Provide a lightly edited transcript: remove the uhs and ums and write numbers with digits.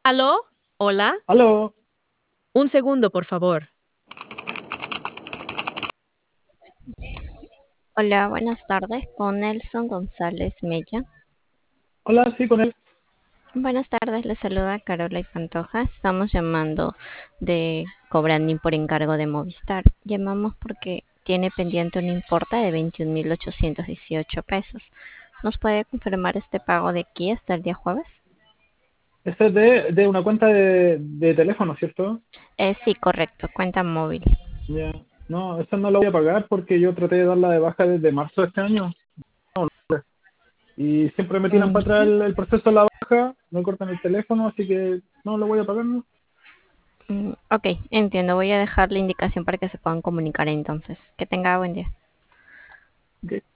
¿Aló? ¿Hola? Aló, Un segundo, por favor. Hola, buenas tardes, con Nelson González Mella. hola, sí, con él. Buenas tardes, les saluda Carola y Pantoja. Estamos llamando de Cobrandín por encargo de Movistar. Llamamos porque tiene pendiente un importe de 21.818 pesos. ¿Nos puede confirmar este pago de aquí hasta el día jueves? Este es de una cuenta de teléfono, ¿cierto? Sí, correcto, cuenta móvil. Ya. No, esta no la voy a pagar porque yo traté de darla de baja desde marzo de este año y siempre me tiran para atrás Ujú. el proceso de la baja, me cortan el teléfono, así que no lo voy a pagar, ¿no? Ok, entiendo. Voy a dejar la indicación para que se puedan comunicar entonces. Que tenga buen día. Ok.